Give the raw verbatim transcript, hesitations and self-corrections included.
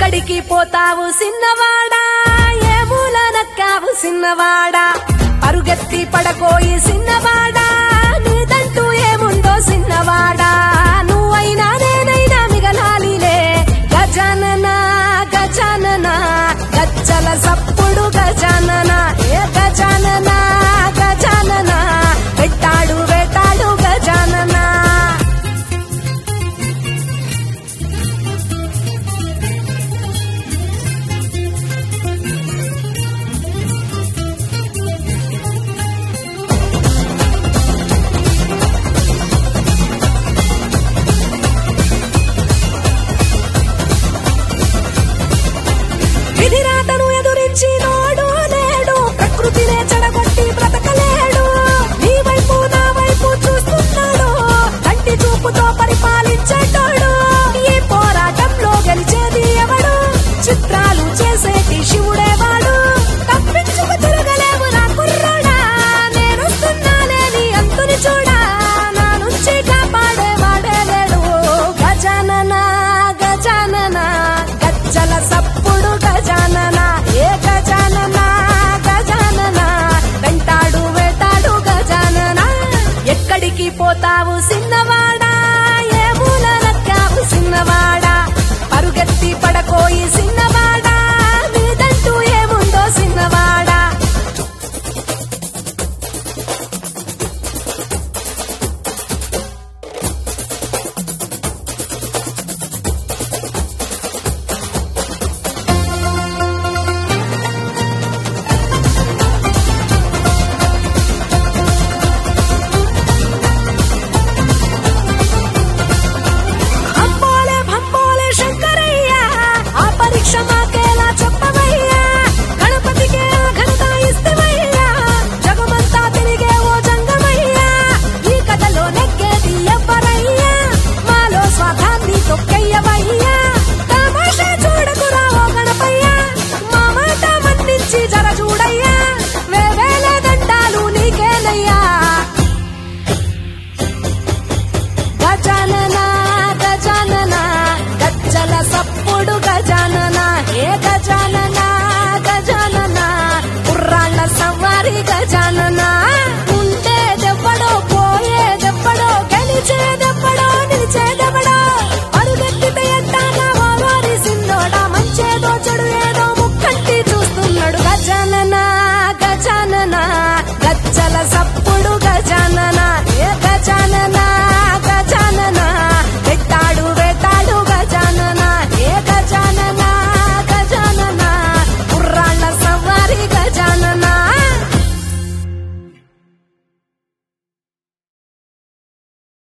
ఎక్కడికి పోతావు సిన్నవాడా, ఏ మూల నక్కావు సిన్నవాడా, పరుగెత్తి పడకోయి సిన్నవాడా, నీదంటూ ఏముందో సిన్నవాడా, నువ్వైనా నేనైనా మిగలాలిలే గజానన గజానన గజ్జల సప్పుడు గజానన, ఏ గజానన గజానన వెట్టాడు వేటాడు గజానన. విధిరాతను ఎదురించి నోడు లేడు, ప్రకృతినే చెడగొట్టి బ్రతకలేడు, నీ వైపు నా వైపు చూస్తున్నాడు, కంటి చూపుతో పరిపాలించేటోడు, ఈ పోరాటంలో గెలిచేది ఎవడు, చిత్ర